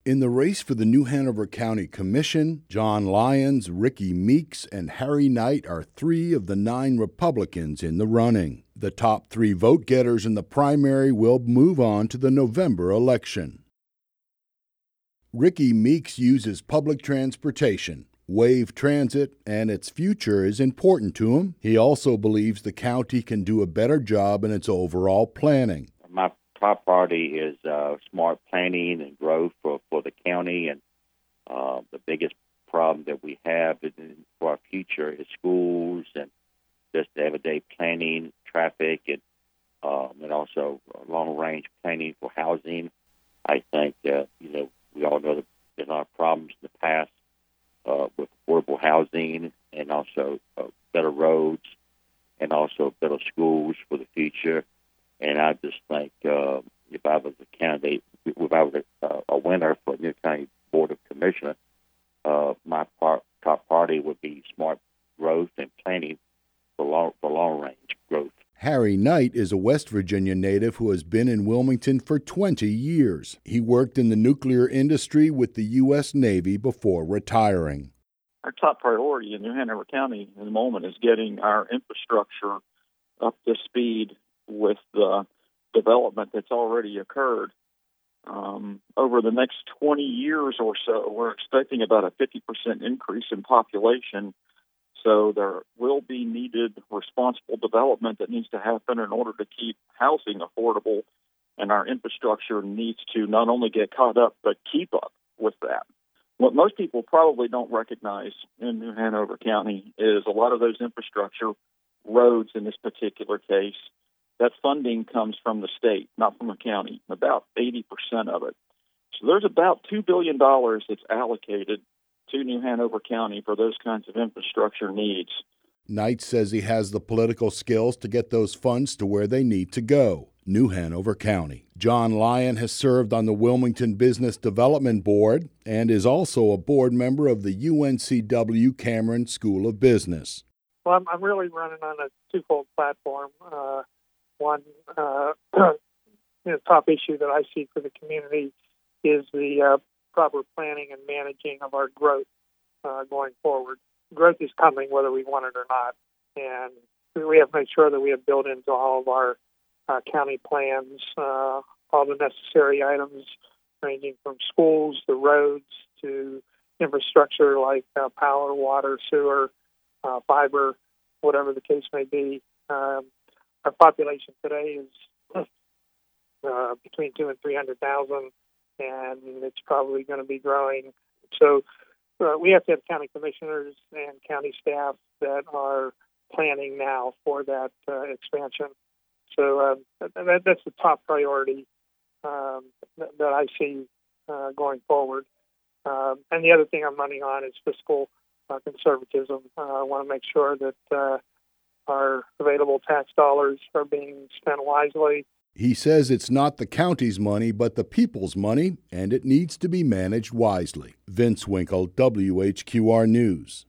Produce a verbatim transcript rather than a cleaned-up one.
In the race for the New Hanover County Commission, John Lyons, Ricky Meeks, and Harry Knight are three of the nine Republicans in the running. The top three vote-getters in the primary will move on to the November election. Ricky Meeks uses public transportation. Wave transit and its future is important to him. He also believes the county can do a better job in its overall planning. My top priority is uh, smart planning and growth for, for the county, and uh, the biggest problem that we have in, for our future is schools and just everyday planning, traffic, and um, and also long-range planning for housing. I think uh, you know we all know that there's a lot of problems in the past uh, with affordable housing, and also uh, better roads, and also better schools for the future. And I just think uh, if I was a candidate, if I was a, a winner for New County Board of Commissioner, uh, my part, top priority would be smart growth and planning for long, for long-range growth. Harry Knight is a West Virginia native who has been in Wilmington for twenty years. He worked in the nuclear industry with the U S Navy before retiring. Our top priority in New Hanover County at the moment is getting our infrastructure up to speed with the development that's already occurred. Um, over the next twenty years or so, we're expecting about a fifty percent increase in population. So there will be needed responsible development that needs to happen in order to keep housing affordable, and our infrastructure needs to not only get caught up, but keep up with that. What most people probably don't recognize in New Hanover County is a lot of those infrastructure roads in this particular case, that funding comes from the state, not from the county, about eighty percent of it. So there's about two billion dollars that's allocated to New Hanover County for those kinds of infrastructure needs. Knight says he has the political skills to get those funds to where they need to go, New Hanover County. John Lyon has served on the Wilmington Business Development Board and is also a board member of the U N C W Cameron School of Business. Well, I'm, I'm really running on a twofold platform. Uh, One uh, you know, top issue that I see for the community is the uh, proper planning and managing of our growth uh, going forward. Growth is coming whether we want it or not, and we have to make sure that we have built into all of our uh, county plans uh, all the necessary items ranging from schools, the roads, to infrastructure like uh, power, water, sewer, uh, fiber, whatever the case may be. Um, Our population today is uh, between two and three hundred thousand, and it's probably going to be growing. So uh, we have to have county commissioners and county staff that are planning now for that uh, expansion. So uh, that, that's the top priority um, that, that I see uh, going forward. Um, and the other thing I'm running on is fiscal uh, conservatism. Uh, I want to make sure that uh, our available tax dollars are being spent wisely. He says it's not the county's money, but the people's money, and it needs to be managed wisely. Vince Winkle, W H Q R News.